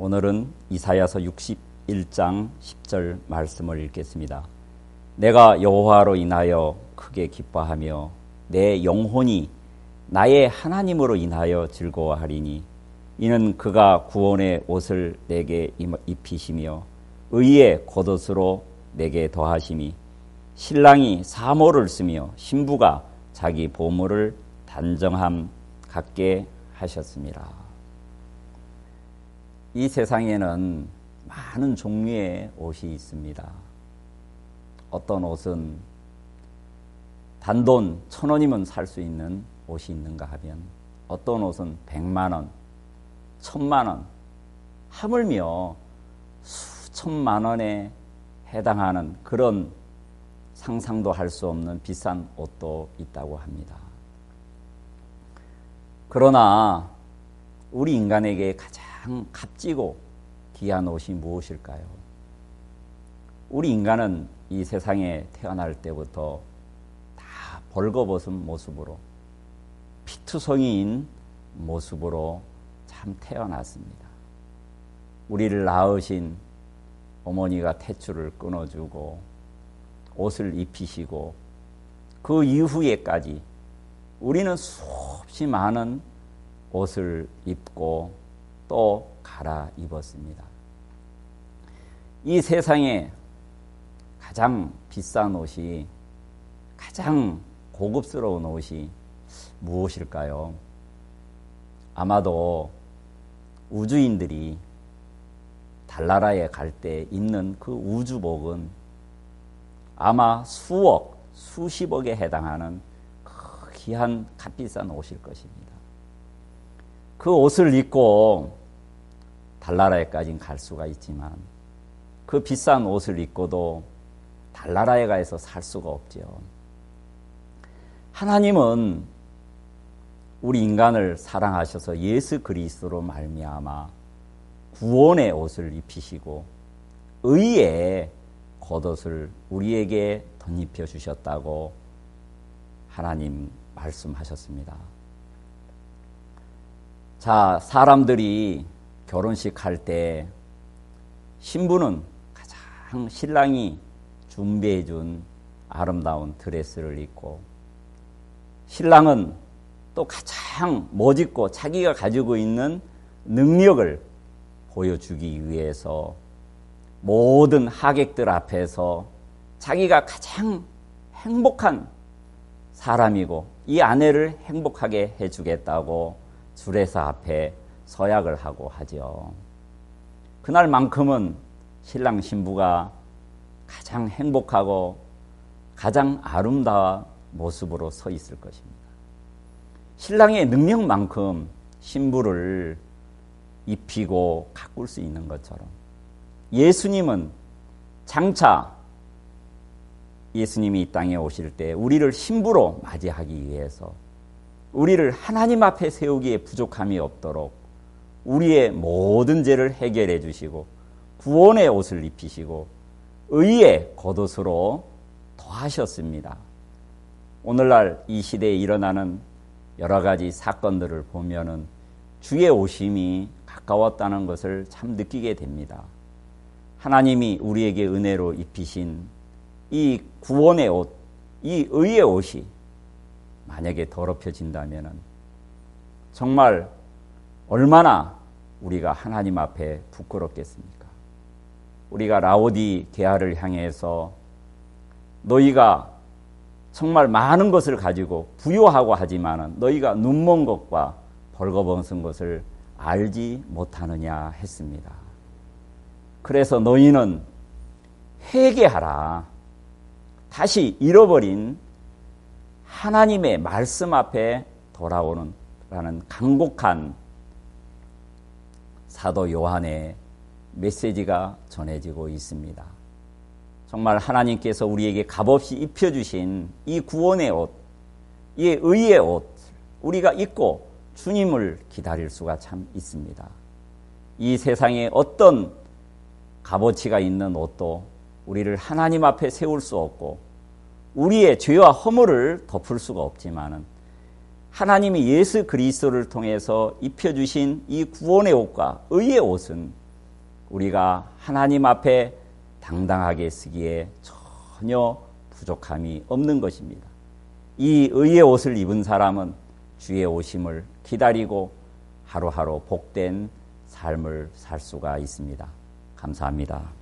오늘은 이사야서 61장 10절 말씀을 읽겠습니다. 내가 여호와로 인하여 크게 기뻐하며 내 영혼이 나의 하나님으로 인하여 즐거워하리니 이는 그가 구원의 옷을 내게 입히시며 의의 겉옷으로 내게 더하심이 신랑이 사모를 쓰며 신부가 자기 보물을 단정함 갖게 하셨습니다. 이 세상에는 많은 종류의 옷이 있습니다. 어떤 옷은 단돈 1,000원이면 살 수 있는 옷이 있는가 하면 어떤 옷은 100만 원, 1,000만 원, 하물며 수천만 원에 해당하는 그런 상상도 할 수 없는 비싼 옷도 있다고 합니다. 그러나 우리 인간에게 가장 값지고 귀한 옷이 무엇일까요? 우리 인간은 이 세상에 태어날 때부터 다 벌거벗은 모습으로 피투성이인 모습으로 참 태어났습니다. 우리를 낳으신 어머니가 탯줄을 끊어주고 옷을 입히시고 그 이후에까지 우리는 수없이 많은 옷을 입고 또 갈아입었습니다. 이 세상에 가장 비싼 옷이, 가장 고급스러운 옷이 무엇일까요? 아마도 우주인들이 달나라에 갈 때 입는 그 우주복은 아마 수억, 수십억에 해당하는 그 귀한 값비싼 옷일 것입니다. 그 옷을 입고 달나라에까지는 갈 수가 있지만 그 비싼 옷을 입고도 달나라에 가서 살 수가 없죠. 하나님은 우리 인간을 사랑하셔서 예수 그리스도로 말미암아 구원의 옷을 입히시고 의의 겉옷을 우리에게 덧입혀 주셨다고 하나님 말씀하셨습니다. 자, 사람들이 결혼식 할 때 신부는 가장 신랑이 준비해 준 아름다운 드레스를 입고 신랑은 또 가장 멋있고 자기가 가지고 있는 능력을 보여주기 위해서 모든 하객들 앞에서 자기가 가장 행복한 사람이고 이 아내를 행복하게 해주겠다고 주례사 앞에 서약을 하고 하죠. 그날만큼은 신랑 신부가 가장 행복하고 가장 아름다운 모습으로 서 있을 것입니다. 신랑의 능력만큼 신부를 입히고 가꿀 수 있는 것처럼 예수님은 장차 예수님이 이 땅에 오실 때 우리를 신부로 맞이하기 위해서 우리를 하나님 앞에 세우기에 부족함이 없도록 우리의 모든 죄를 해결해 주시고 구원의 옷을 입히시고 의의 겉옷으로 더하셨습니다. 오늘날 이 시대에 일어나는 여러 가지 사건들을 보면은 주의 오심이 가까웠다는 것을 참 느끼게 됩니다. 하나님이 우리에게 은혜로 입히신 이 구원의 옷, 이 의의 옷이 만약에 더럽혀진다면 정말 얼마나 우리가 하나님 앞에 부끄럽겠습니까? 우리가 라오디게아를 향해서 너희가 정말 많은 것을 가지고 부유하고 하지만 너희가 눈먼 것과 벌거벗은 것을 알지 못하느냐 했습니다. 그래서 너희는 회개하라. 다시 잃어버린 하나님의 말씀 앞에 돌아오는 라는 간곡한 사도 요한의 메시지가 전해지고 있습니다. 정말 하나님께서 우리에게 값없이 입혀주신 이 구원의 옷, 이 의의 옷, 우리가 입고 주님을 기다릴 수가 참 있습니다. 이 세상에 어떤 값어치가 있는 옷도 우리를 하나님 앞에 세울 수 없고 우리의 죄와 허물을 덮을 수가 없지만은 하나님이 예수 그리스도를 통해서 입혀주신 이 구원의 옷과 의의 옷은 우리가 하나님 앞에 당당하게 쓰기에 전혀 부족함이 없는 것입니다. 이 의의 옷을 입은 사람은 주의 오심을 기다리고 하루하루 복된 삶을 살 수가 있습니다. 감사합니다.